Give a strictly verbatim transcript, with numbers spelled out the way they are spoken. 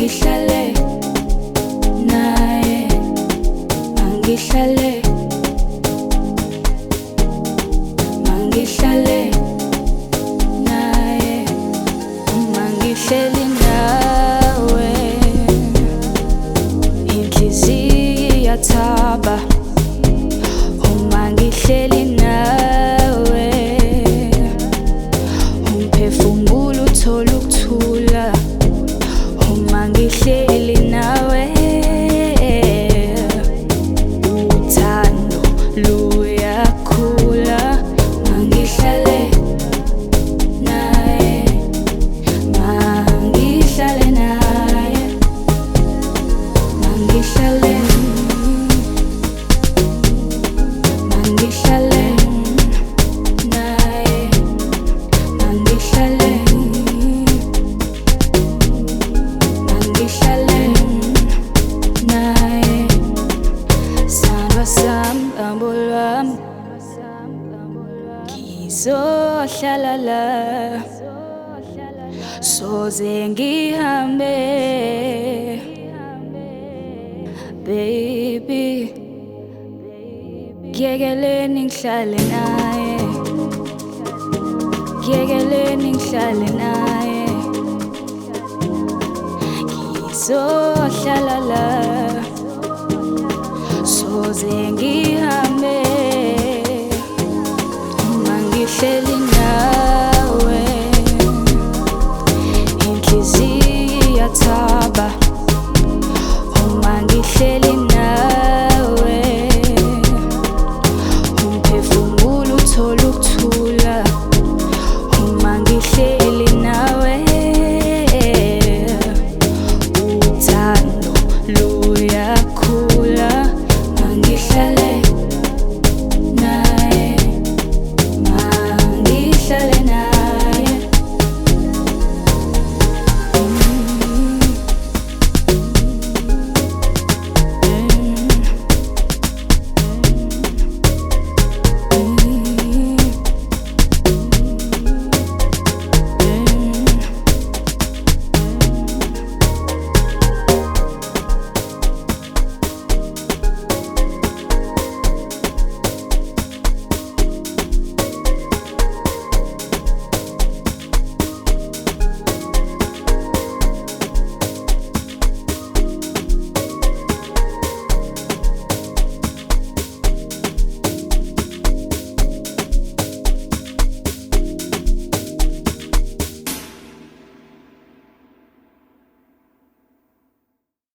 mangihlale naye, mangihlale, mangihlale naye, mangihleli nawe, inhliziyo iyathaba uma ngihleli nawe, umphefumulo uthola ukuthula uma ngihleli nawe, uthando luyakhula mangihlale naye, mangihlale naye, mangihlale, mangihlale naye, mangihlale, mangihlale naye, sandwa sami, hambo lwami, ngizohlala la, soze ngihambe, baby, ngiyekeleni ngihlale naye, ngiyekeleni ngihlale naye, ngizohlala la, soze ngihambe uma ngihleli